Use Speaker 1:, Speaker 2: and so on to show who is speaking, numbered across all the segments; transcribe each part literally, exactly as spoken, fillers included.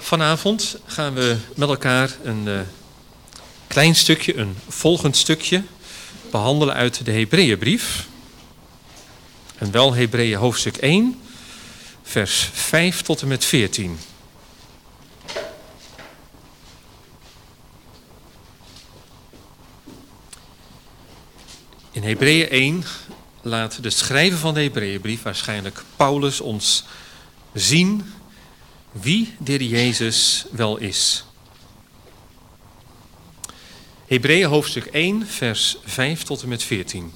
Speaker 1: Vanavond gaan we met elkaar een uh, klein stukje, een volgend stukje, behandelen uit de Hebreeënbrief. En wel Hebreeën hoofdstuk één, vers vijf tot en met veertien. In Hebreeën één laat de schrijver van de Hebreeënbrief, waarschijnlijk Paulus, ons zien wie de Heer Jezus wel is. Hebreeën hoofdstuk één, vers vijf tot en met veertien.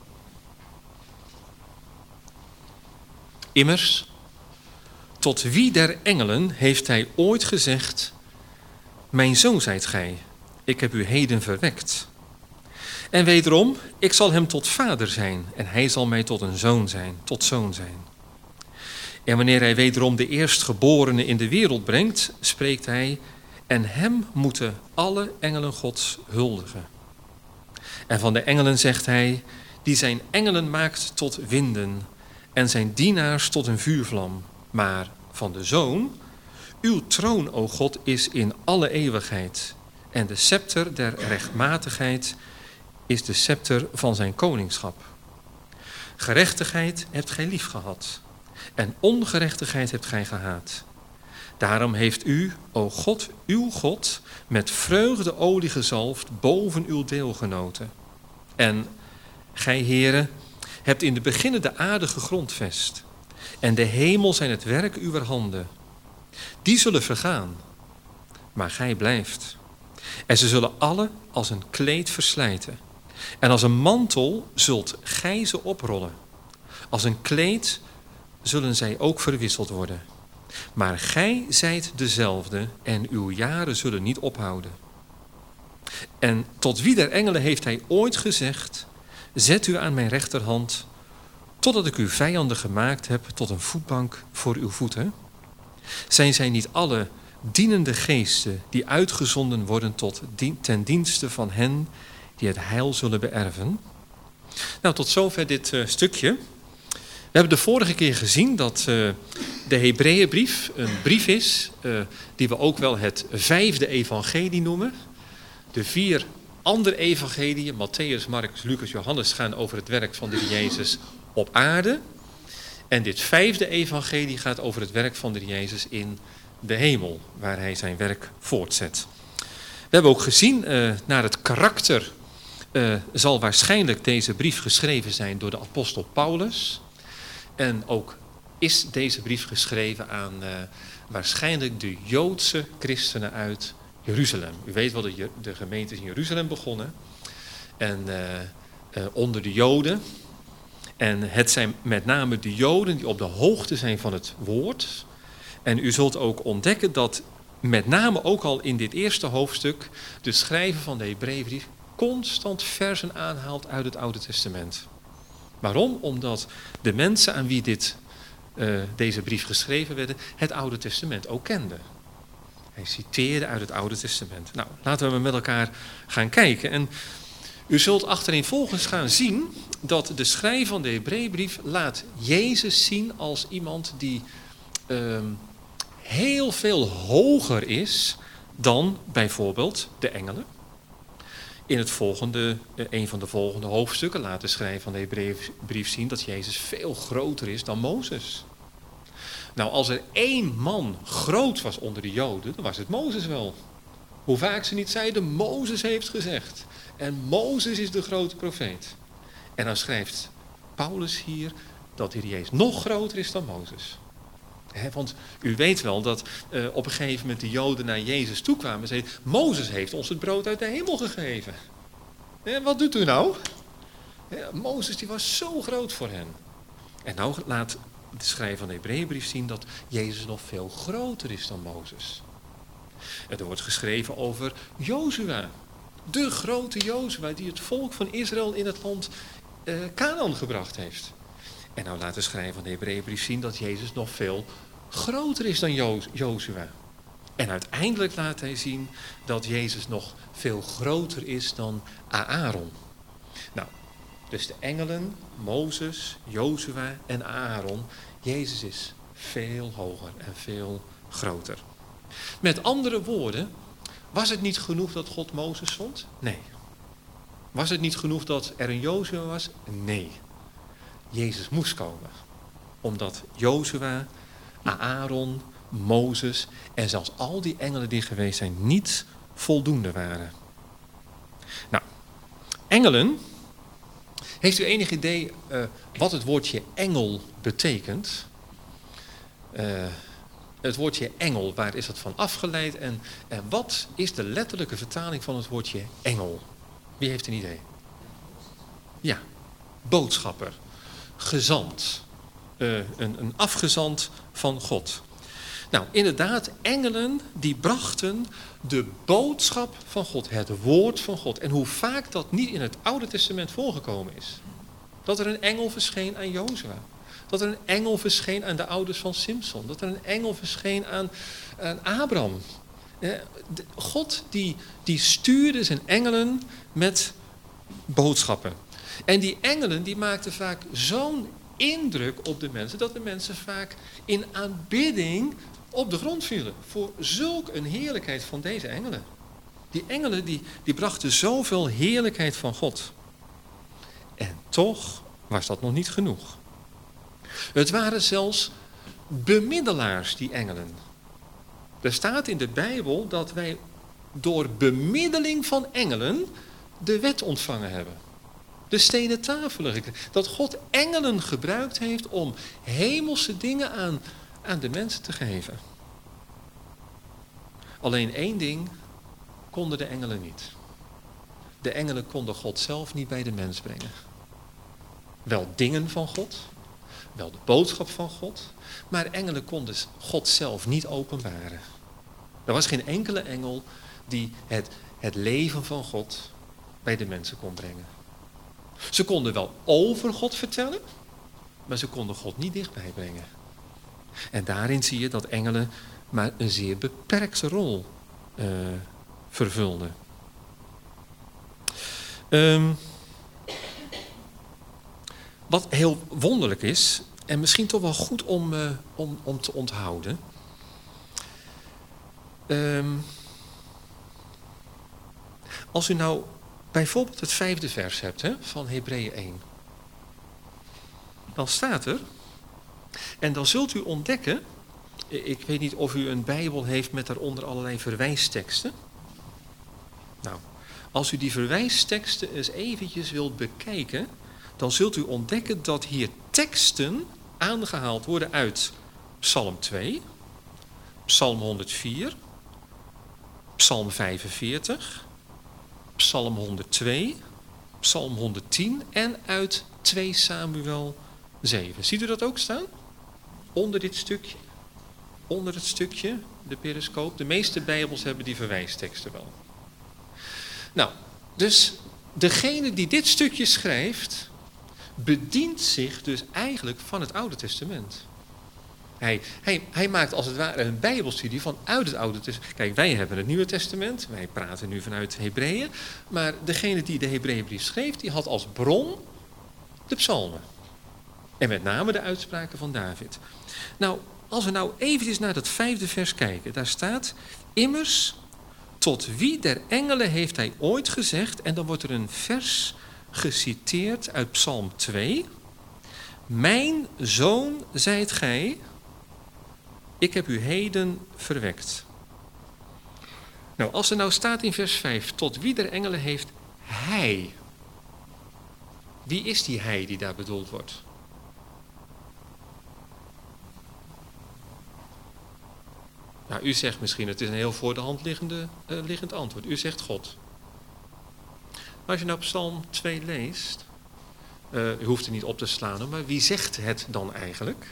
Speaker 1: Immers, tot wie der engelen heeft hij ooit gezegd: mijn zoon zijt gij, ik heb u heden verwekt. En wederom, ik zal hem tot vader zijn en hij zal mij tot een zoon zijn, tot zoon zijn. En wanneer hij wederom de eerstgeborene in de wereld brengt, spreekt hij: en hem moeten alle engelen Gods huldigen. En van de engelen zegt hij: die zijn engelen maakt tot winden en zijn dienaars tot een vuurvlam. Maar van de Zoon: uw troon, o God, is in alle eeuwigheid. En de scepter der rechtmatigheid is de scepter van zijn koningschap. Gerechtigheid hebt gij lief gehad en ongerechtigheid hebt gij gehaat. Daarom heeft u, o God, uw God, met vreugdeolie gezalfd boven uw deelgenoten. En gij, Heere, hebt in de beginnen de aarde gegrondvest. En de hemel zijn het werk uwer handen. Die zullen vergaan, maar gij blijft. En ze zullen alle als een kleed verslijten. En als een mantel zult gij ze oprollen. Als een kleed zullen zij ook verwisseld worden. Maar gij zijt dezelfde en uw jaren zullen niet ophouden. En tot wie der engelen heeft hij ooit gezegd: zet u aan mijn rechterhand, totdat ik uw vijanden gemaakt heb tot een voetbank voor uw voeten? Zijn zij niet alle dienende geesten die uitgezonden worden tot dien, ten dienste van hen die het heil zullen beërven? Nou, tot zover dit uh, stukje. We hebben de vorige keer gezien dat uh, de Hebreeënbrief een brief is uh, die we ook wel het vijfde evangelie noemen. De vier andere evangeliën, Matthäus, Marcus, Lucas, Johannes, gaan over het werk van de Heer Jezus op aarde. En dit vijfde evangelie gaat over het werk van de Heer Jezus in de hemel, waar hij zijn werk voortzet. We hebben ook gezien, uh, naar het karakter uh, zal waarschijnlijk deze brief geschreven zijn door de apostel Paulus. En ook is deze brief geschreven aan uh, waarschijnlijk de Joodse christenen uit Jeruzalem. U weet wel, de, de gemeente is in Jeruzalem begonnen. En uh, uh, onder de Joden. En het zijn met name de Joden die op de hoogte zijn van het woord. En u zult ook ontdekken dat met name ook al in dit eerste hoofdstuk de schrijver van de Hebreeënbrief constant versen aanhaalt uit het Oude Testament. Waarom? Omdat de mensen aan wie dit, uh, deze brief geschreven werd, het Oude Testament ook kenden. Hij citeerde uit het Oude Testament. Nou, laten we met elkaar gaan kijken. En u zult achtereenvolgens gaan zien dat de schrijver van de Hebreeënbrief laat Jezus zien als iemand die uh, heel veel hoger is dan bijvoorbeeld de engelen. In het volgende, een van de volgende hoofdstukken laat de schrijver van de Hebreeënbrief zien dat Jezus veel groter is dan Mozes. Nou, als er één man groot was onder de Joden, dan was het Mozes wel. Hoe vaak ze niet zeiden: Mozes heeft gezegd. En Mozes is de grote profeet. En dan schrijft Paulus hier dat de Heer Jezus nog groter is dan Mozes. He, want u weet wel dat uh, op een gegeven moment de Joden naar Jezus toe kwamen en zeiden: Mozes heeft ons het brood uit de hemel gegeven. En wat doet u nou? Ja, Mozes die was zo groot voor hen. En nou laat de schrijver van de Hebreeënbrief zien dat Jezus nog veel groter is dan Mozes. En er wordt geschreven over Jozua. De grote Jozua die het volk van Israël in het land uh, Kanaan gebracht heeft. En nou laat de schrijver van de Hebreeënbrief zien dat Jezus nog veel groter is dan jo- Jozua. En uiteindelijk laat hij zien dat Jezus nog veel groter is dan Aaron. Nou, dus de engelen, Mozes, Jozua en Aaron. Jezus is veel hoger en veel groter. Met andere woorden, was het niet genoeg dat God Mozes zond? Nee. Was het niet genoeg dat er een Jozua was? Nee. Jezus moest komen. Omdat Jozua, Aaron, Mozes en zelfs al die engelen die geweest zijn niet voldoende waren. Nou, engelen. Heeft u enig idee uh, wat het woordje engel betekent? Uh, het woordje engel, waar is dat van afgeleid? En, en wat is de letterlijke vertaling van het woordje engel? Wie heeft een idee? Ja, boodschapper, gezant, uh, een, een afgezant van God. Nou, inderdaad, engelen die brachten de boodschap van God, het woord van God. En hoe vaak dat niet in het Oude Testament voorgekomen is. Dat er een engel verscheen aan Jozua. Dat er een engel verscheen aan de ouders van Simson. Dat er een engel verscheen aan, aan Abraham. God die, die stuurde zijn engelen met boodschappen. En die engelen die maakten vaak zo'n indruk op de mensen, dat de mensen vaak in aanbidding op de grond vielen. Voor zulk een heerlijkheid van deze engelen. Die engelen die, die brachten zoveel heerlijkheid van God. En toch was dat nog niet genoeg. Het waren zelfs bemiddelaars, die engelen. Er staat in de Bijbel dat wij door bemiddeling van engelen de wet ontvangen hebben. De stenen tafelen. Dat God engelen gebruikt heeft om hemelse dingen aan, aan de mensen te geven. Alleen één ding konden de engelen niet. De engelen konden God zelf niet bij de mens brengen. Wel dingen van God, wel de boodschap van God, maar engelen konden God zelf niet openbaren. Er was geen enkele engel die het, het leven van God bij de mensen kon brengen. Ze konden wel over God vertellen, maar ze konden God niet dichtbij brengen. En daarin zie je dat engelen maar een zeer beperkte rol uh, vervulden. Um, wat heel wonderlijk is, en misschien toch wel goed om, uh, om, om te onthouden. Um, als u nou bijvoorbeeld het vijfde vers hebt, hè, van Hebreeën één. Dan staat er, en dan zult u ontdekken, ik weet niet of u een Bijbel heeft met daaronder allerlei verwijsteksten. Nou, als u die verwijsteksten eens eventjes wilt bekijken, dan zult u ontdekken dat hier teksten aangehaald worden uit Psalm twee, Psalm honderdvier, Psalm vijfenveertig, Psalm honderdtwee, Psalm honderdtien en uit twee Samuel zeven. Ziet u dat ook staan? Onder dit stukje. Onder het stukje, de periscoop. De meeste Bijbels hebben die verwijsteksten wel. Nou, dus degene die dit stukje schrijft, bedient zich dus eigenlijk van het Oude Testament. Hij, hij, hij maakt als het ware een Bijbelstudie vanuit het Oude Testament. Kijk, wij hebben het Nieuwe Testament, wij praten nu vanuit Hebreeën, maar degene die de Hebreeënbrief schreef, die had als bron de psalmen. En met name de uitspraken van David. Nou, als we nou eventjes naar dat vijfde vers kijken, daar staat, immers, tot wie der engelen heeft hij ooit gezegd, en dan wordt er een vers geciteerd uit Psalm twee. Mijn zoon zijt gij, ik heb u heden verwekt. Nou, als er nou staat in vers vijf, tot wie der engelen heeft hij. Wie is die hij die daar bedoeld wordt? Nou, u zegt misschien, het is een heel voor de hand liggende, uh, liggend antwoord. U zegt God. Maar als je nou Psalm twee leest, uh, u hoeft het niet op te slaan, maar wie zegt het dan eigenlijk?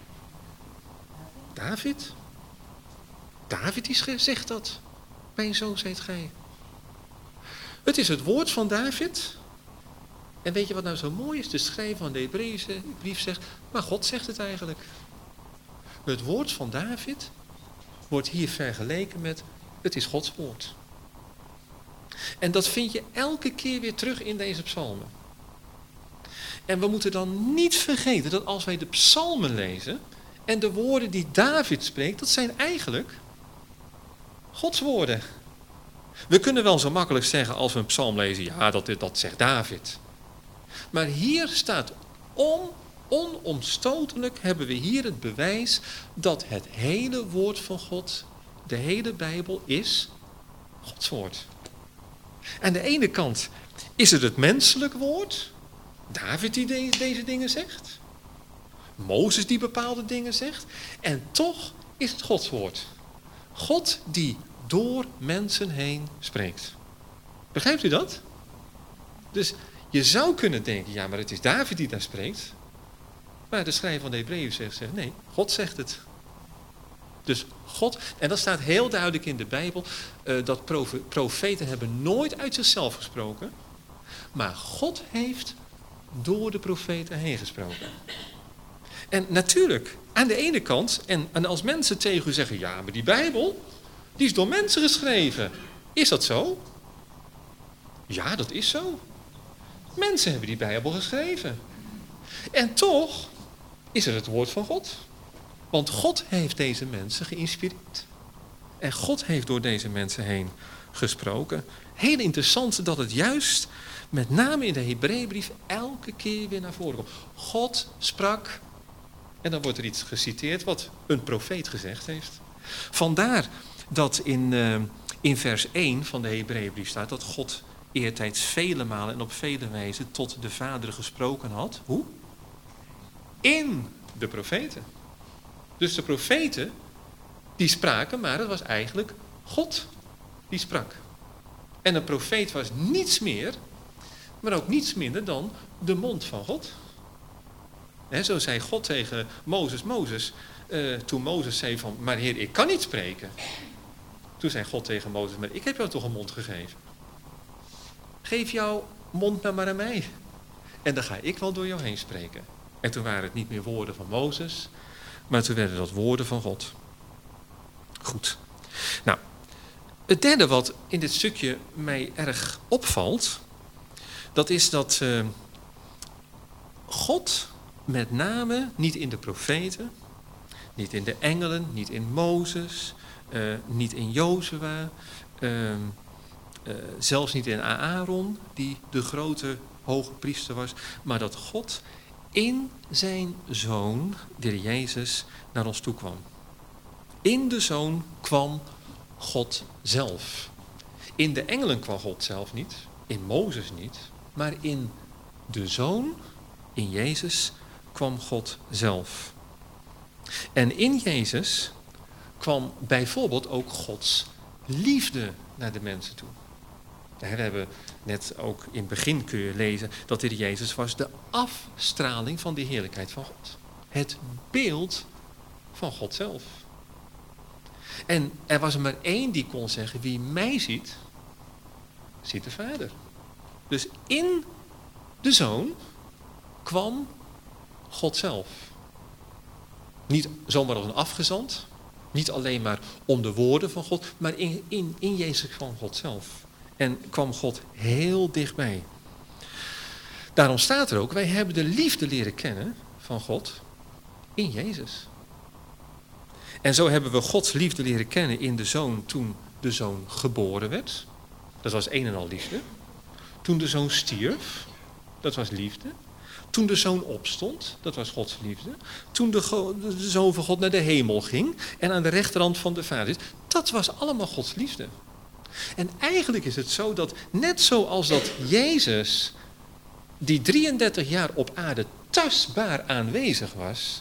Speaker 1: David. David die zegt dat. Mijn zoon zijt gij. Het is het woord van David. En weet je wat nou zo mooi is? De schrijver van de Hebreeënse brief zegt, maar God zegt het eigenlijk. Het woord van David wordt hier vergeleken met, het is Gods woord. En dat vind je elke keer weer terug in deze psalmen. En we moeten dan niet vergeten dat als wij de psalmen lezen en de woorden die David spreekt, dat zijn eigenlijk Gods woorden. We kunnen wel zo makkelijk zeggen als we een psalm lezen, ja, dat, dat zegt David. Maar hier staat on, onomstotelijk, hebben we hier het bewijs dat het hele woord van God, de hele Bijbel, is Gods woord. Aan de ene kant is het het menselijk woord, David die de, deze dingen zegt, Mozes die bepaalde dingen zegt, en toch is het Gods woord. God die door mensen heen spreekt. Begrijpt u dat? Dus je zou kunnen denken, ja, maar het is David die daar spreekt. Maar de schrijver van de Hebreeën zegt, zegt, nee, God zegt het. Dus God, en dat staat heel duidelijk in de Bijbel, uh, dat profe, profeten hebben nooit uit zichzelf gesproken, maar God heeft door de profeten heen gesproken. En natuurlijk, aan de ene kant, en, en als mensen tegen u zeggen, ja, maar die Bijbel, die is door mensen geschreven. Is dat zo? Ja, dat is zo. Mensen hebben die Bijbel geschreven. En toch is het het woord van God. Want God heeft deze mensen geïnspireerd. En God heeft door deze mensen heen gesproken. Heel interessant dat het juist, met name in de Hebreeënbrief, elke keer weer naar voren komt. God sprak, en dan wordt er iets geciteerd wat een profeet gezegd heeft. Vandaar dat in, uh, in vers één van de Hebreeënbrief staat dat God eertijds vele malen en op vele wijzen tot de vaderen gesproken had. Hoe? In de profeten. Dus de profeten, die spraken, maar het was eigenlijk God die sprak. En een profeet was niets meer, maar ook niets minder dan de mond van God. He, zo zei God tegen Mozes, Mozes, uh, toen Mozes zei van, maar Heer, ik kan niet spreken. Toen zei God tegen Mozes, maar ik heb jou toch een mond gegeven. Geef jouw mond nou maar aan mij. En dan ga ik wel door jou heen spreken. En toen waren het niet meer woorden van Mozes, maar toen werden dat woorden van God. Goed. Nou, het derde wat in dit stukje mij erg opvalt, dat is dat uh, God met name niet in de profeten, niet in de engelen, niet in Mozes, uh, niet in Jozua, uh, uh, zelfs niet in Aaron, die de grote hoge priester was, maar dat God in zijn Zoon, de Heer Jezus, naar ons toe kwam. In de Zoon kwam God zelf. In de engelen kwam God zelf niet, in Mozes niet, maar in de Zoon, in Jezus, kwam God zelf. En in Jezus kwam bijvoorbeeld ook Gods liefde naar de mensen toe. We hebben net ook in het begin kun je lezen dat de Heer Jezus was de afstraling van de heerlijkheid van God. Het beeld van God zelf. En er was er maar één die kon zeggen, wie mij ziet, ziet de Vader. Dus in de Zoon kwam God zelf. Niet zomaar als een afgezant, niet alleen maar om de woorden van God, maar in, in, in Jezus kwam God zelf. En kwam God heel dichtbij. Daarom staat er ook, wij hebben de liefde leren kennen van God in Jezus. En zo hebben we Gods liefde leren kennen in de Zoon toen de Zoon geboren werd. Dat was een en al liefde. Toen de Zoon stierf, dat was liefde. Toen de Zoon opstond, dat was Gods liefde. Toen de, go- de Zoon van God naar de hemel ging en aan de rechterhand van de Vader is, dat was allemaal Gods liefde. En eigenlijk is het zo dat, net zoals dat Jezus, die drieëndertig jaar op aarde tastbaar aanwezig was,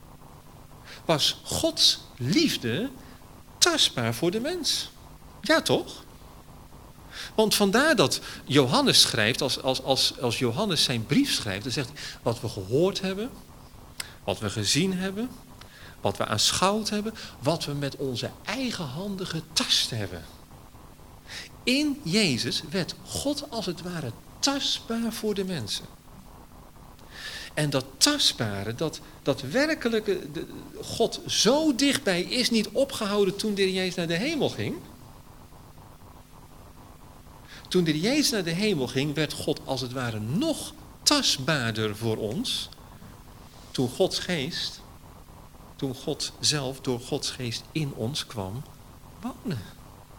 Speaker 1: was Gods liefde tastbaar voor de mens. Ja, toch? Want vandaar dat Johannes schrijft, als, als, als, als Johannes zijn brief schrijft, dan zegt hij, wat we gehoord hebben, wat we gezien hebben, wat we aanschouwd hebben, wat we met onze eigen handen getast hebben. In Jezus werd God als het ware tastbaar voor de mensen. En dat tastbare, dat, dat werkelijke, de, God zo dichtbij is niet opgehouden toen de Heer Jezus naar de hemel ging. Toen de Heer Jezus naar de hemel ging, werd God als het ware nog tastbaarder voor ons. Toen Gods geest, toen God zelf door Gods geest in ons kwam wonen.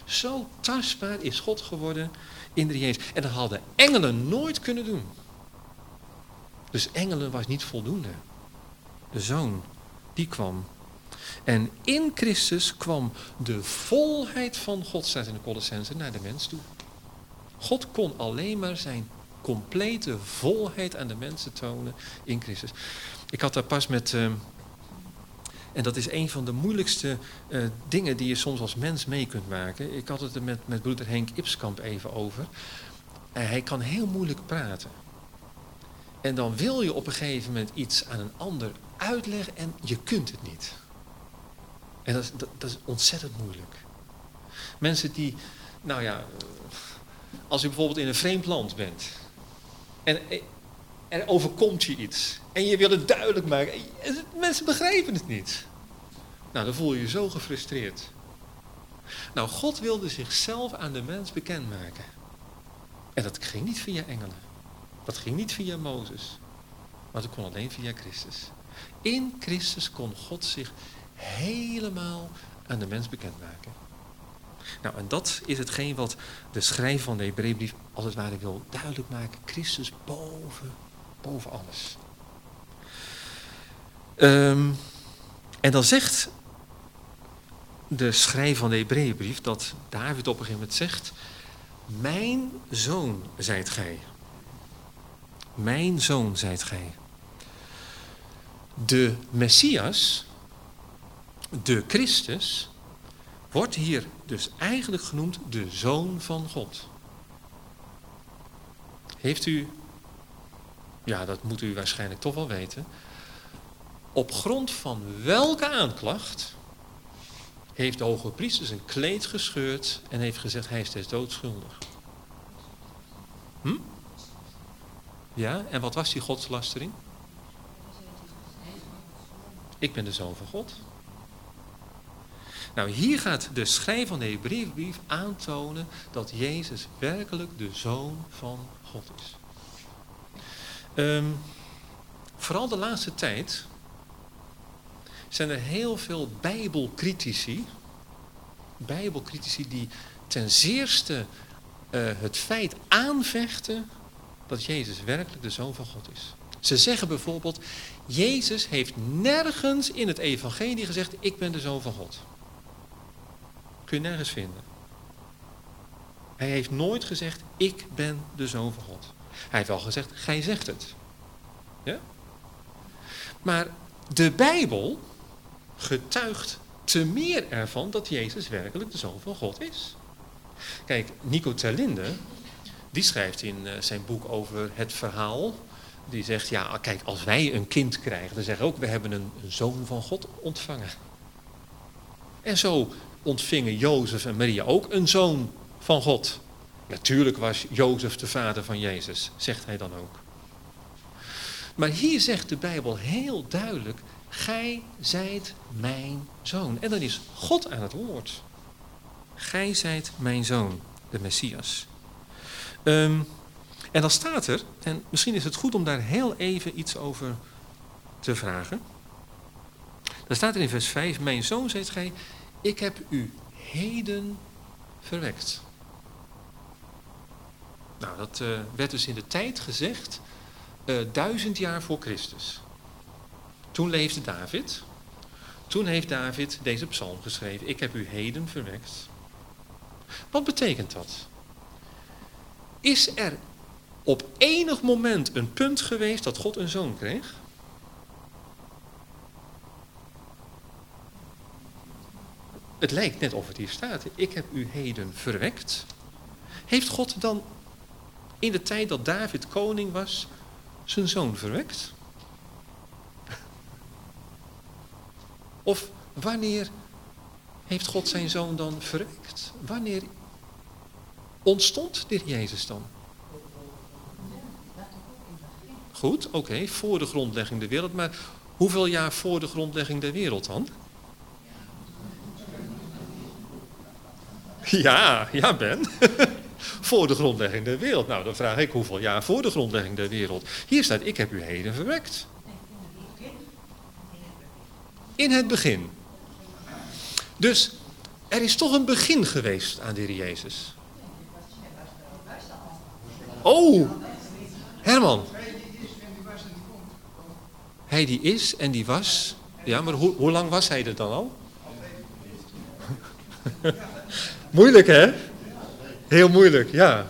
Speaker 1: Zo tastbaar is God geworden in de Jezus. En dat hadden engelen nooit kunnen doen. Dus engelen was niet voldoende. De Zoon, die kwam. En in Christus kwam de volheid van God, staat in de Colossense, naar de mens toe. God kon alleen maar zijn complete volheid aan de mensen tonen in Christus. Ik had daar pas met, uh, en dat is een van de moeilijkste uh, dingen die je soms als mens mee kunt maken. Ik had het er met, met broeder Henk Ipskamp even over. Uh, hij kan heel moeilijk praten. En dan wil je op een gegeven moment iets aan een ander uitleggen en je kunt het niet. En dat is, dat, dat is ontzettend moeilijk. Mensen die, nou ja, als je bijvoorbeeld in een vreemd land bent en er overkomt je iets en je wil het duidelijk maken en mensen begrijpen het niet. Nou, dan voel je je zo gefrustreerd. Nou, God wilde zichzelf aan de mens bekendmaken. En dat ging niet via engelen. Dat ging niet via Mozes. Maar dat kon alleen via Christus. In Christus kon God zich helemaal aan de mens bekendmaken. Nou, en dat is hetgeen wat de schrijver van de Hebreeënbrief als het ware wil duidelijk maken. Christus boven, boven alles. Um, en dan zegt de schrijver van de Hebreeënbrief dat David op een gegeven moment zegt: mijn zoon zijt gij. Mijn zoon zijt gij. De Messias, de Christus, wordt hier dus eigenlijk genoemd de Zoon van God. Heeft u, ja dat moet u waarschijnlijk toch wel weten, op grond van welke aanklacht heeft de hoge priester zijn kleed gescheurd en heeft gezegd hij is des doods schuldig? Hm? Ja, en wat was die godslastering? Ik ben de Zoon van God. Nou, hier gaat de schrijver van de Hebreeënbrief aantonen dat Jezus werkelijk de Zoon van God is. Um, vooral de laatste tijd zijn er heel veel bijbelcritici, bijbelcritici die ten zeerste uh, het feit aanvechten dat Jezus werkelijk de Zoon van God is. Ze zeggen bijvoorbeeld, Jezus heeft nergens in het evangelie gezegd, ik ben de Zoon van God. Kun je nergens vinden. Hij heeft nooit gezegd, ik ben de Zoon van God. Hij heeft wel gezegd, gij zegt het. Ja? Maar de Bijbel getuigt te meer ervan dat Jezus werkelijk de Zoon van God is. Kijk, Nico Terlinde, die schrijft in uh, zijn boek over het verhaal. Die zegt, ja kijk, als wij een kind krijgen, dan zeggen we ook, we hebben een, een Zoon van God ontvangen. En zo ontvingen Jozef en Maria ook een Zoon van God. Natuurlijk was Jozef de vader van Jezus, zegt hij dan ook. Maar hier zegt de Bijbel heel duidelijk, gij zijt mijn zoon. En dan is God aan het woord. Gij zijt mijn zoon, de Messias. Um, en dan staat er, en misschien is het goed om daar heel even iets over te vragen. Dan staat er in vers vijf, mijn zoon zijt gij, ik heb u heden verwekt. Nou, dat uh, werd dus in de tijd gezegd, uh, duizend jaar voor Christus. Toen leefde David. Toen heeft David deze psalm geschreven, ik heb u heden verwekt. Wat betekent dat? Is er op enig moment een punt geweest dat God een zoon kreeg? Het lijkt net of het hier staat. Ik heb u heden verwekt. Heeft God dan in de tijd dat David koning was zijn zoon verwekt? Of wanneer heeft God zijn zoon dan verwekt? Wanneer ontstond dit Jezus dan? Goed, oké, okay, voor de grondlegging der wereld. Maar hoeveel jaar voor de grondlegging der wereld dan? Ja, ja Ben. Voor de grondlegging der wereld. Nou, dan vraag ik hoeveel jaar voor de grondlegging der wereld. Hier staat, ik heb u heden verwekt. In het begin. Dus Er is toch een begin geweest aan de Heer Jezus. Oh, Herman. Hij die is en die was. Ja, maar hoe, hoe lang was hij er dan al? Moeilijk, hè? Heel moeilijk, ja.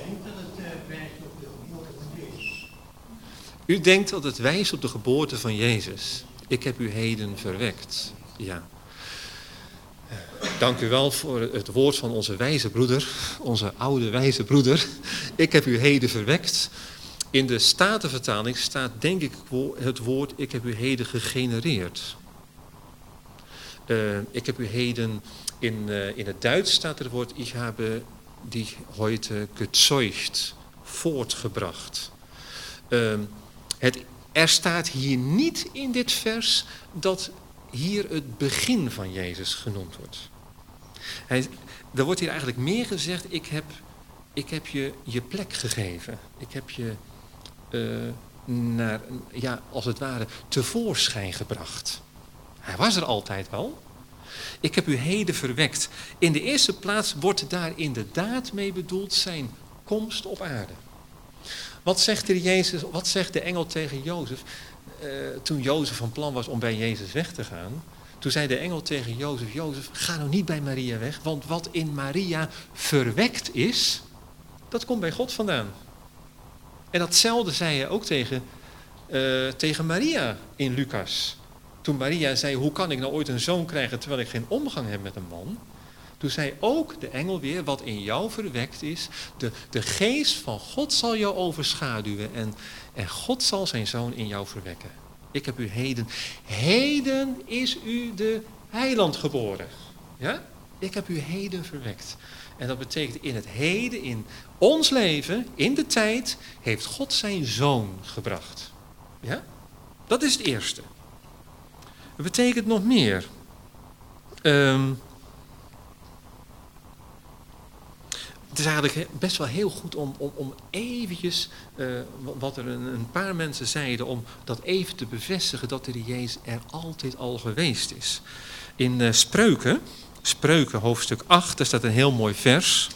Speaker 1: U denkt dat het wijst op de geboorte van Jezus. Ik heb u heden verwekt. Ja. Dank u wel voor het woord van onze wijze broeder, onze oude wijze broeder. Ik heb u heden verwekt. In de Statenvertaling staat denk ik het woord, ik heb u heden gegenereerd. Uh, ik heb u heden, in, uh, in het Duits staat er het woord, ich habe dich heute gezeugt, voortgebracht. Uh, het, er staat hier niet in dit vers dat hier het begin van Jezus genoemd wordt. Hij, er wordt hier eigenlijk meer gezegd, ik heb, ik heb je je plek gegeven. Ik heb je, uh, naar, ja, als het ware, tevoorschijn gebracht. Hij was er altijd wel. Ik heb u heden verwekt. In de eerste plaats wordt daar inderdaad mee bedoeld zijn komst op aarde. Wat zegt de, Jezus, wat zegt de engel tegen Jozef? Uh, toen Jozef van plan was om bij Jezus weg te gaan. Toen zei de engel tegen Jozef, Jozef, ga nou niet bij Maria weg. Want wat in Maria verwekt is, dat komt bij God vandaan. En datzelfde zei hij ook tegen, uh, tegen Maria in Lucas. Toen Maria zei, hoe kan ik nou ooit een zoon krijgen terwijl ik geen omgang heb met een man? Toen zei ook de engel weer, wat in jou verwekt is, de, de geest van God zal jou overschaduwen en, en God zal zijn zoon in jou verwekken. Ik heb u heden, heden is u de heiland geboren. Ja? Ik heb u heden verwekt. En dat betekent in het heden, in ons leven, in de tijd, heeft God zijn zoon gebracht. Ja? Dat is het eerste. Dat betekent nog meer. Um, Het is eigenlijk best wel heel goed om, om, om eventjes, uh, wat er een, een paar mensen zeiden, om dat even te bevestigen dat de Jezus er altijd al geweest is. In uh, Spreuken, Spreuken hoofdstuk acht, daar staat een heel mooi vers.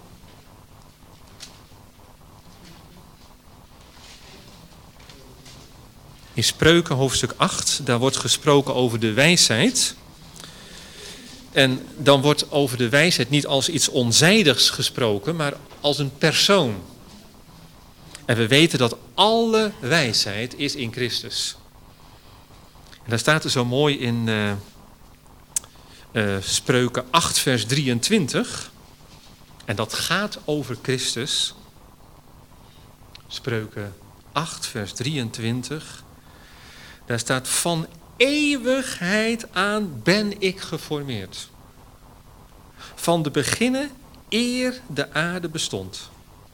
Speaker 1: In Spreuken hoofdstuk acht, daar wordt gesproken over de wijsheid. En dan wordt over de wijsheid niet als iets onzijdigs gesproken, maar als een persoon. En we weten dat alle wijsheid is in Christus. En daar staat er zo mooi in uh, uh, Spreuken acht vers drieëntwintig. En dat gaat over Christus. Spreuken acht vers drieëntwintig. Daar staat, van eeuwigheid aan ben ik geformeerd. Van de beginnen eer de aarde bestond.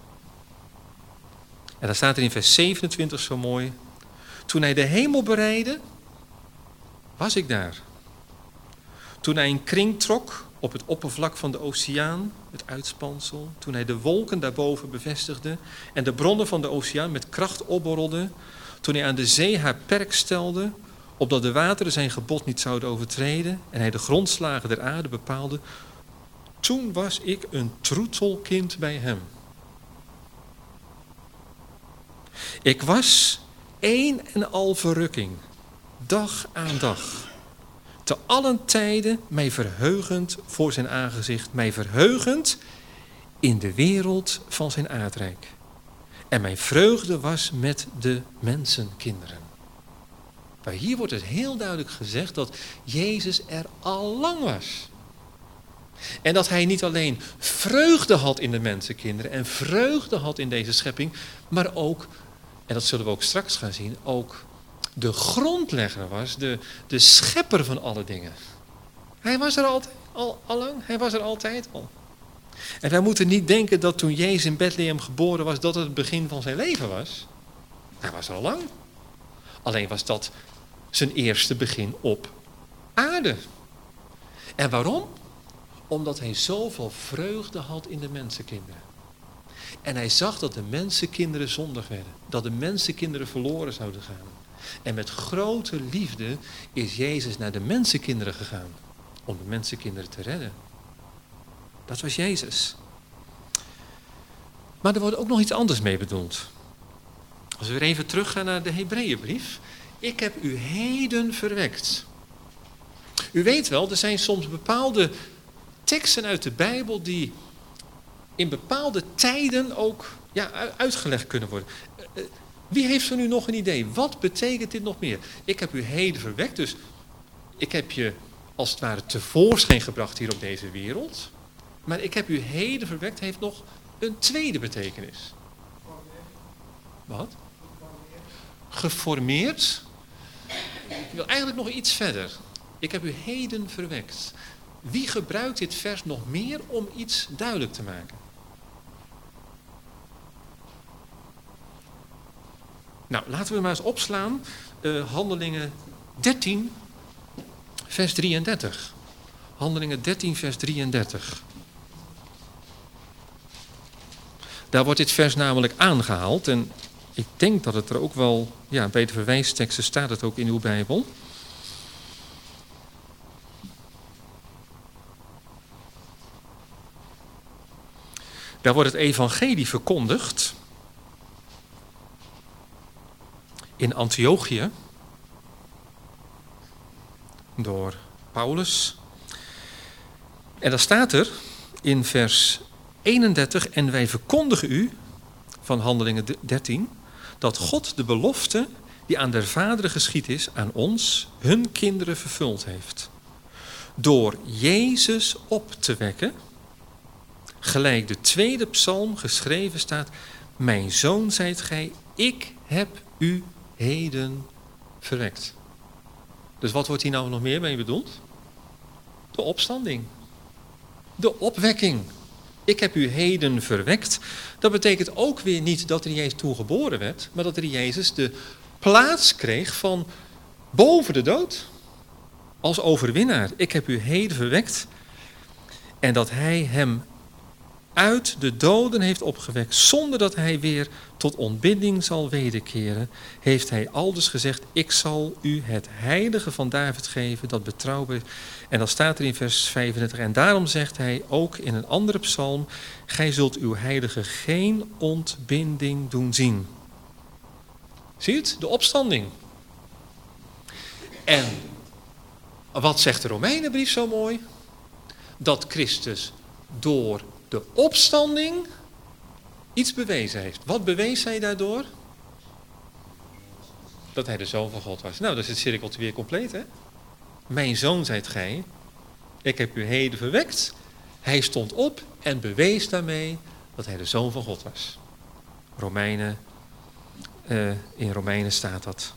Speaker 1: En dan staat er in vers zevenentwintig zo mooi. Toen hij de hemel bereidde, was ik daar. Toen hij een kring trok op het oppervlak van de oceaan, het uitspansel. Toen hij de wolken daarboven bevestigde en de bronnen van de oceaan met kracht opborrelde. Toen hij aan de zee haar perk stelde, opdat de wateren zijn gebod niet zouden overtreden en hij de grondslagen der aarde bepaalde. Toen was ik een troetelkind bij hem. Ik was één en al verrukking, dag aan dag. Te allen tijden mij verheugend voor zijn aangezicht, mij verheugend in de wereld van zijn aardrijk. En mijn vreugde was met de mensenkinderen. Maar hier wordt het heel duidelijk gezegd dat Jezus er al lang was. En dat hij niet alleen vreugde had in de mensenkinderen en vreugde had in deze schepping, maar ook, en dat zullen we ook straks gaan zien, ook de grondlegger was, de, de schepper van alle dingen. Hij was er altijd, al, al lang, hij was er altijd al. En wij moeten niet denken dat toen Jezus in Bethlehem geboren was, dat het het begin van zijn leven was. Hij was er al lang. Alleen was dat zijn eerste begin op aarde. En waarom? Omdat hij zoveel vreugde had in de mensenkinderen. En hij zag dat de mensenkinderen zondig werden. Dat de mensenkinderen verloren zouden gaan. En met grote liefde is Jezus naar de mensenkinderen gegaan. Om de mensenkinderen te redden. Dat was Jezus. Maar er wordt ook nog iets anders mee bedoeld. Als we weer even teruggaan naar de Hebreeënbrief. Ik heb u heden verwekt. U weet wel, er zijn soms bepaalde teksten uit de Bijbel die in bepaalde tijden ook ja, uitgelegd kunnen worden. Wie heeft van u nog een idee? Wat betekent dit nog meer? Ik heb u heden verwekt, dus ik heb je als het ware tevoorschijn gebracht hier op deze wereld. Maar ik heb u heden verwekt heeft nog een tweede betekenis. Wat? Geformeerd. Ik wil eigenlijk nog iets verder. Ik heb u heden verwekt. Wie gebruikt dit vers nog meer om iets duidelijk te maken? Nou, laten we maar eens opslaan. Uh, Handelingen dertien, vers drieëndertig. Handelingen dertien, vers drieëndertig. Daar wordt dit vers namelijk aangehaald. En ik denk dat het er ook wel, ja, bij de verwijsteksten staat het ook in uw Bijbel. Daar wordt het evangelie verkondigd in Antiochië door Paulus. En dan staat er in vers eenendertig, en wij verkondigen u, van Handelingen dertien, dat God de belofte die aan der vaderen geschied is, aan ons, hun kinderen, vervuld heeft. Door Jezus op te wekken, gelijk de tweede psalm geschreven staat, mijn zoon zijt gij, ik heb u heden verwekt. Dus wat wordt hier nou nog meer mee bedoeld? De opstanding. De opwekking. Ik heb u heden verwekt. Dat betekent ook weer niet dat er Jezus toen geboren werd, maar dat er Jezus de plaats kreeg van boven de dood. Als overwinnaar. Ik heb u heden verwekt. En dat hij hem uit de doden heeft opgewekt, zonder dat hij weer tot ontbinding zal wederkeren, heeft hij aldus gezegd, ik zal u het heilige van David geven, dat betrouwbaar is. En dan staat er in vers vijfendertig, en daarom zegt hij ook in een andere psalm, gij zult uw heilige geen ontbinding doen zien. Zie je het? De opstanding. En wat zegt de Romeinenbrief zo mooi? Dat Christus door de opstanding iets bewezen heeft. Wat bewees hij daardoor? Dat hij de Zoon van God was. Nou, dan is het cirkeltje weer compleet, hè? Mijn zoon zijt gij. Ik heb u heden verwekt. Hij stond op en bewees daarmee dat hij de Zoon van God was. Romeinen, uh, in Romeinen staat dat.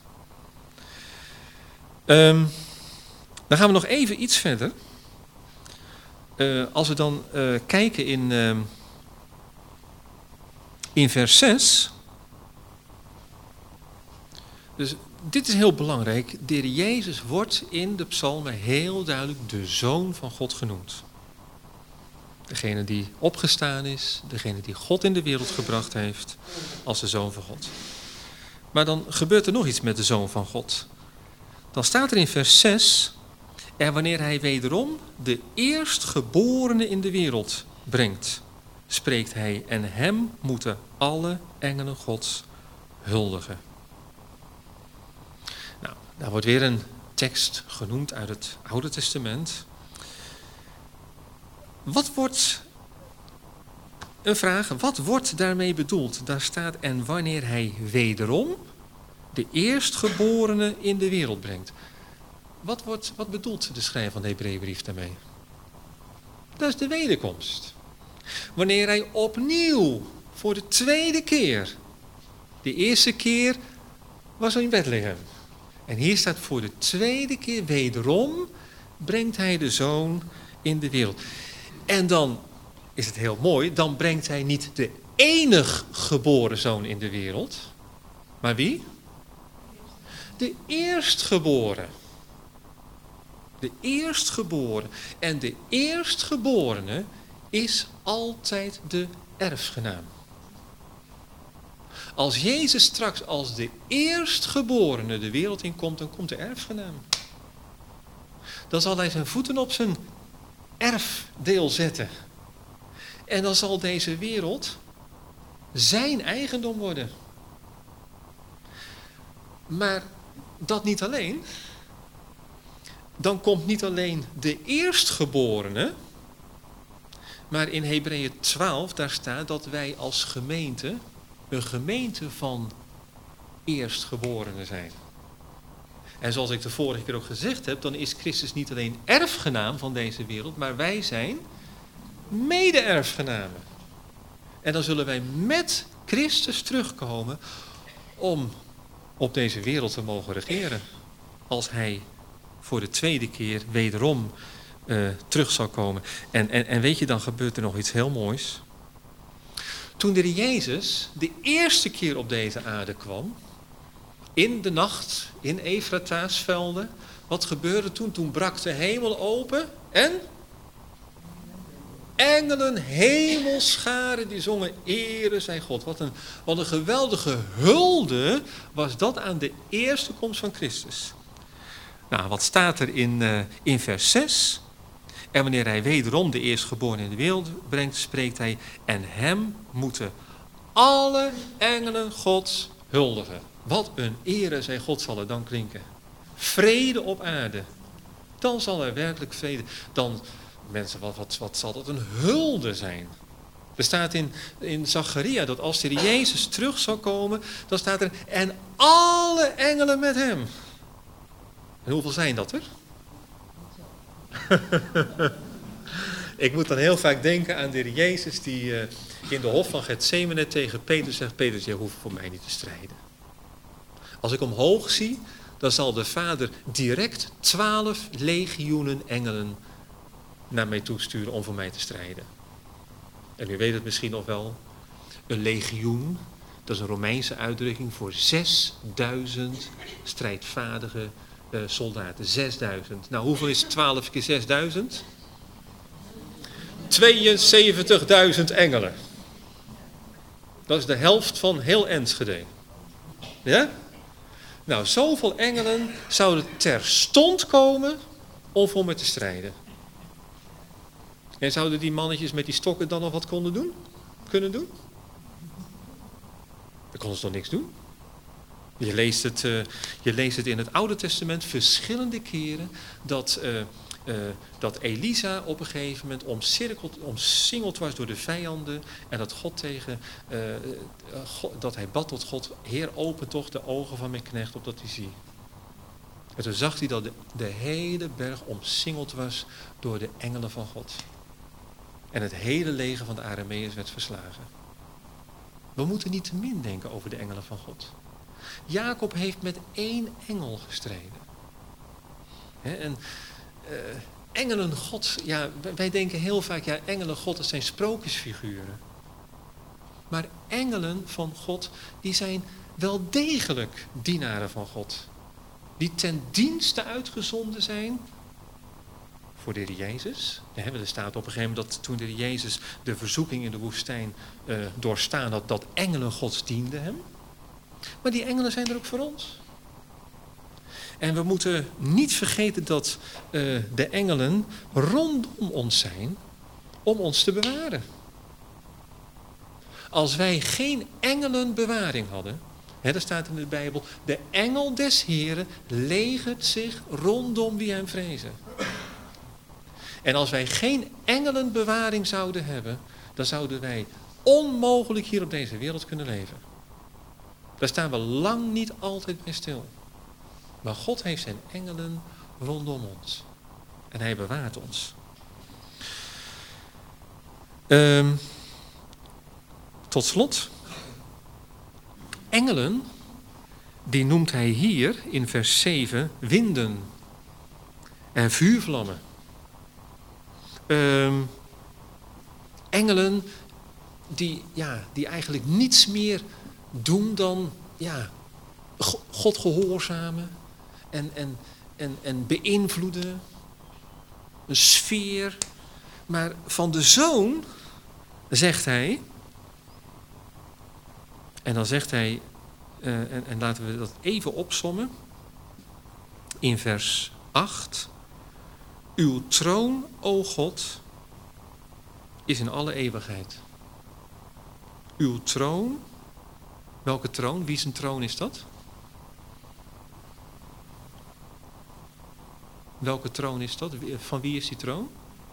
Speaker 1: Um, dan gaan we nog even iets verder. Uh, als we dan uh, kijken in, uh, in vers zes. Dus dit is heel belangrijk. De Heer Jezus wordt in de psalmen heel duidelijk de Zoon van God genoemd. Degene die opgestaan is, degene die God in de wereld gebracht heeft als de Zoon van God. Maar dan gebeurt er nog iets met de Zoon van God. Dan staat er in vers zes... En wanneer hij wederom de eerstgeborene in de wereld brengt, spreekt hij, en hem moeten alle engelen Gods huldigen. Nou, daar wordt weer een tekst genoemd uit het Oude Testament. Wat wordt, een vraag, wat wordt daarmee bedoeld? Daar staat, en wanneer hij wederom de eerstgeborene in de wereld brengt. Wat, wordt, wat bedoelt de schrijver van de Hebreeënbrief daarmee? Dat is de wederkomst. Wanneer hij opnieuw, voor de tweede keer, de eerste keer was in Bethlehem. En hier staat voor de tweede keer wederom brengt hij de Zoon in de wereld. En dan is het heel mooi, dan brengt hij niet de enig geboren Zoon in de wereld. Maar wie? De eerstgeboren. De eerstgeboren. En de eerstgeborene is altijd de erfgenaam. Als Jezus straks als de eerstgeborene de wereld inkomt, dan komt de erfgenaam. Dan zal hij zijn voeten op zijn erfdeel zetten. En dan zal deze wereld zijn eigendom worden. Maar dat niet alleen. Dan komt niet alleen de eerstgeborene, maar in Hebreeën twaalf, daar staat dat wij als gemeente een gemeente van eerstgeborenen zijn. En zoals ik de vorige keer ook gezegd heb, dan is Christus niet alleen erfgenaam van deze wereld, maar wij zijn mede-erfgenamen. En dan zullen wij met Christus terugkomen om op deze wereld te mogen regeren. Als hij voor de tweede keer wederom uh, terug zal komen. En, en, en weet je, dan gebeurt er nog iets heel moois. Toen de Jezus de eerste keer op deze aarde kwam, in de nacht, in Efrata's velden, wat gebeurde toen? Toen brak de hemel open en engelen, hemelscharen, die zongen ere zij God. Wat een, wat een geweldige hulde was dat aan de eerste komst van Christus. Nou, wat staat er in, uh, in vers zes? En wanneer hij wederom de eerstgeborene in de wereld brengt, spreekt hij, en hem moeten alle engelen Gods huldigen. Wat een ere zij God zal er dan klinken. Vrede op aarde. Dan zal er werkelijk vrede. Dan, mensen, wat, wat, wat zal dat een hulde zijn? Er staat in, in Zacharia dat als de Jezus terug zal komen, dan staat er, en alle engelen met hem. En hoeveel zijn dat er? Ik moet dan heel vaak denken aan de Heer Jezus die uh, in de hof van Getsemane tegen Petrus zegt, Petrus, jij hoeft voor mij niet te strijden. Als ik omhoog zie, dan zal de Vader direct twaalf legioenen engelen naar mij toesturen om voor mij te strijden. En u weet het misschien nog wel, een legioen, dat is een Romeinse uitdrukking voor zesduizend strijdvaardige uh, soldaten. zesduizend. Nou, hoeveel is twaalf keer zesduizend? tweeënzeventigduizend engelen. Dat is de helft van heel Enschede. Ja? Nou, zoveel engelen zouden terstond komen om voor me te strijden. En zouden die mannetjes met die stokken dan nog wat konden doen? Kunnen doen? Dan konden ze toch niks doen? Je leest het, uh, je leest het in het Oude Testament verschillende keren dat, uh, uh, dat Elisa op een gegeven moment omcirkeld, omsingeld was door de vijanden. En dat God tegen, uh, uh, God, dat hij bad tot God, Heer, open toch de ogen van mijn knecht opdat hij zie. En toen zag hij dat de, de hele berg omsingeld was door de engelen van God. En het hele leger van de Arameërs werd verslagen. We moeten niet te min denken over de engelen van God. Jacob heeft met één engel gestreden. He, en uh, engelen God, ja, wij denken heel vaak, ja, engelen God, dat zijn sprookjesfiguren. Maar engelen van God, die zijn wel degelijk dienaren van God. Die ten dienste uitgezonden zijn voor de Heer Jezus. Er staat op een gegeven moment dat toen de Heer Jezus de verzoeking in de woestijn uh, doorstaan had, dat engelen Gods dienden hem. Maar die engelen zijn er ook voor ons. En we moeten niet vergeten dat uh, de engelen rondom ons zijn om ons te bewaren. Als wij geen engelenbewaring hadden, hè, dat staat in de Bijbel, de engel des Heren legert zich rondom wie hem vrezen. En als wij geen engelenbewaring zouden hebben, dan zouden wij onmogelijk hier op deze wereld kunnen leven. Daar staan we lang niet altijd bij stil. Maar God heeft zijn engelen rondom ons. En hij bewaart ons. Um, tot slot. Engelen, die noemt hij hier in vers zeven winden en vuurvlammen. Um, engelen die, ja, die eigenlijk niets meer doen dan ja, God gehoorzamen en, en, en, en beïnvloeden, een sfeer. Maar van de Zoon zegt hij, en dan zegt hij, uh, en, en laten we dat even opsommen, in vers acht. Uw troon, o God, is in alle eeuwigheid. Uw troon, welke troon? Wie zijn troon is dat? Welke troon is dat? Van wie is die troon?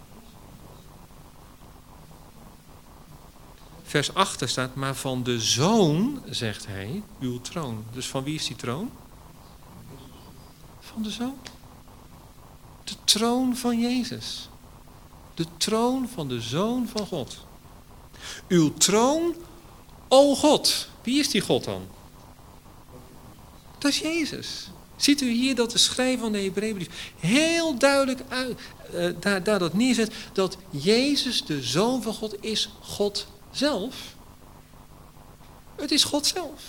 Speaker 1: Vers acht staat, maar van de Zoon, zegt hij, uw troon. Dus van wie is die troon? Van de Zoon. De troon van Jezus. De troon van de Zoon van God. Uw troon, o God. Wie is die God dan? Dat is Jezus. Ziet u hier dat de schrijver van de Hebreeënbrief heel duidelijk uit, uh, daar, daar dat neerzet, dat Jezus, de Zoon van God, is God zelf. Het is God zelf.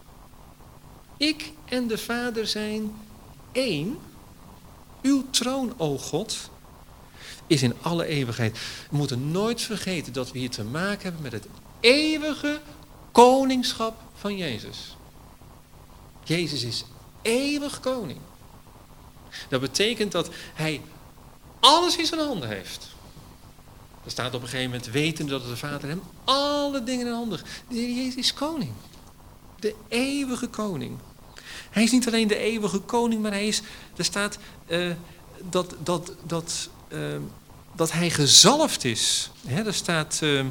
Speaker 1: Ik en de Vader zijn één. Uw troon, o God, is in alle eeuwigheid. We moeten nooit vergeten dat we hier te maken hebben met het eeuwige koningschap van Jezus. Jezus is eeuwig koning. Dat betekent dat hij alles in zijn handen heeft. Er staat op een gegeven moment, wetende dat de Vader hem alle dingen in handen. De Heer Jezus is koning. De eeuwige koning. Hij is niet alleen de eeuwige koning, maar hij is, er staat uh, dat, dat, dat, uh, dat hij gezalfd is. Hè, er staat uh,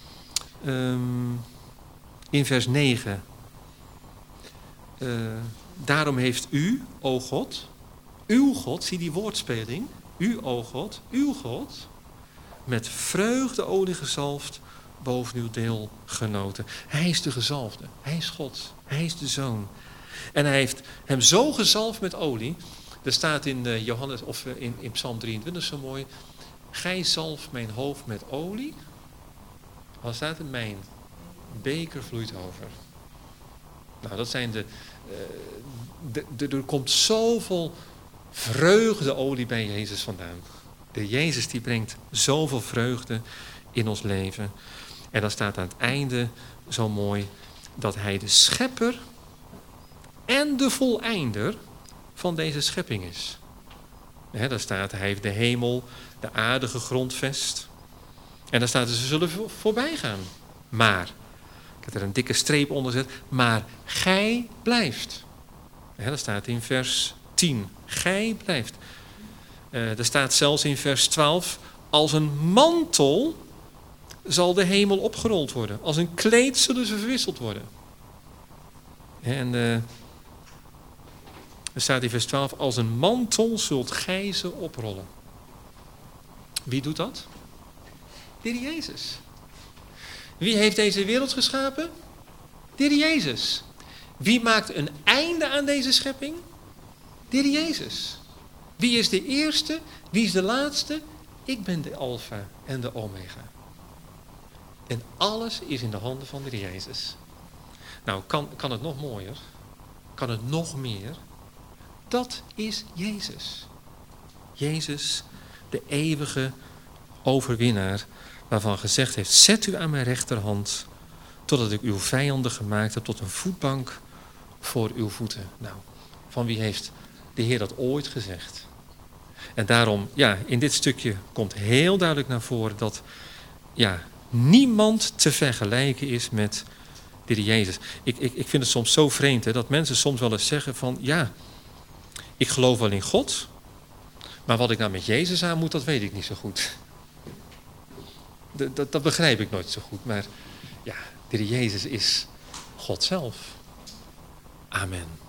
Speaker 1: um, in vers negen. Uh, daarom heeft u, o God, uw God, zie die woordspeling, u, o God, uw God, met vreugdeolie gezalfd boven uw deel genoten. Hij is de gezalfde, hij is God, hij is de Zoon. En hij heeft hem zo gezalfd met olie. Er staat in uh, Johannes of uh, in, in Psalm drieëntwintig zo mooi. Gij zalft mijn hoofd met olie. Wat staat er? Mijn beker vloeit over. Nou, dat zijn de, uh, de, de. Er komt zoveel vreugdeolie bij Jezus vandaan. De Jezus die brengt zoveel vreugde in ons leven. En dan staat aan het einde zo mooi dat hij de schepper en de voleinder van deze schepping is. He, daar staat, hij heeft de hemel, de aarde gegrondvest. En daar staat, ze zullen voorbij gaan. Maar, ik heb er een dikke streep onder gezet, maar gij blijft. He, dat staat in vers tien. Gij blijft. Uh, er staat zelfs in vers twaalf, als een mantel zal de hemel opgerold worden. Als een kleed zullen ze verwisseld worden. En uh, er staat in vers twaalf, als een mantel zult gij ze oprollen. Wie doet dat? De Heer Jezus. Wie heeft deze wereld geschapen? De Heer Jezus. Wie maakt een einde aan deze schepping? De Heer Jezus. Wie is de eerste? Wie is de laatste? Ik ben de Alpha en de Omega. En alles is in de handen van de Heer Jezus. Nou, kan, kan het nog mooier? Kan het nog meer? Dat is Jezus. Jezus, de eeuwige overwinnaar, waarvan gezegd heeft, zet u aan mijn rechterhand, totdat ik uw vijanden gemaakt heb tot een voetbank voor uw voeten. Nou, van wie heeft de Heer dat ooit gezegd? En daarom, ja, in dit stukje komt heel duidelijk naar voren dat, ja, niemand te vergelijken is met de Heer Jezus. Ik, ik, ik vind het soms zo vreemd, hè, dat mensen soms wel eens zeggen van, ja, ik geloof wel in God, maar wat ik nou met Jezus aan moet, dat weet ik niet zo goed. Dat, dat, dat begrijp ik nooit zo goed, maar ja, de Heer Jezus is God zelf. Amen.